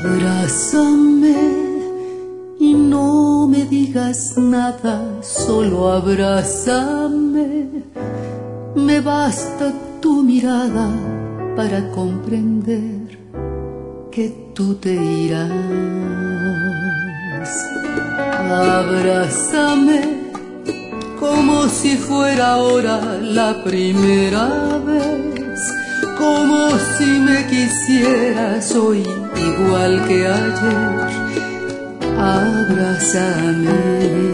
Abrázame y no me digas nada, solo abrázame. Me basta tu mirada para comprender que tú te irás. Abrázame como si fuera ahora la primera vez, como si me quisieras hoy igual que ayer. Abrázame.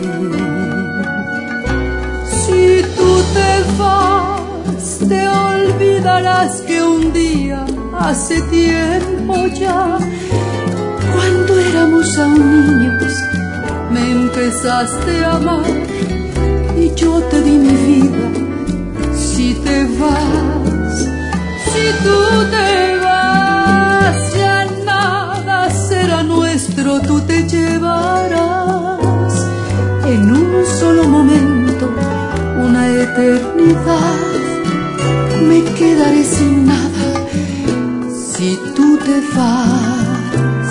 Si tú te vas, te olvidarás que un día, hace tiempo ya, cuando éramos aún niños, me empezaste a amar y yo te di mi vida. Si te vas, si tú te vas, ya nada será nuestro, tú te llevarás en un solo momento una eternidad. Me quedaré sin nada si tú te vas.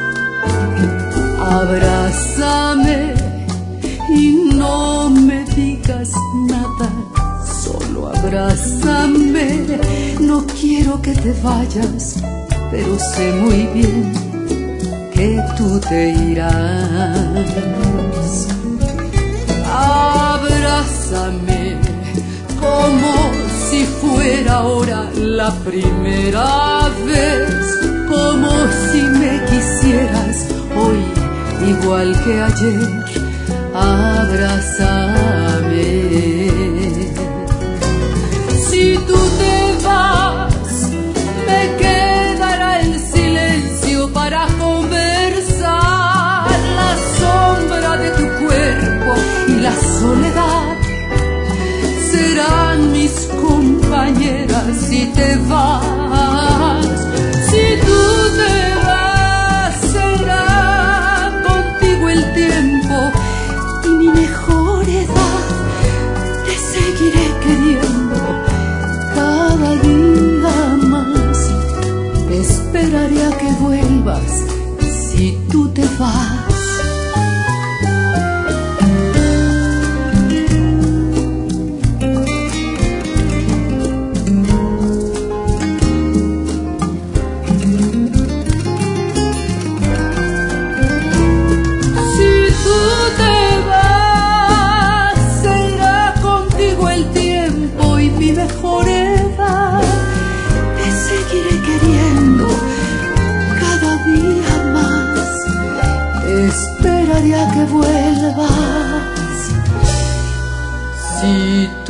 Abrázame y no me digas nada, solo abrázame. No quiero que te vayas, pero sé muy bien que tú te irás. Abrázame como si fuera ahora la primera vez, como si me quisieras hoy igual que ayer. Abrázame. Si tú te vas, me quedará el silencio para conversar, la sombra de tu cuerpo y la soledad serán mis compañeras. Si te vas, si tú te vas, será contigo el tiempo y mi mejor edad. Te seguiré queriendo cada día más. Esperaré a que vuelvas si tú te vas. Esperaré a que vuelvas si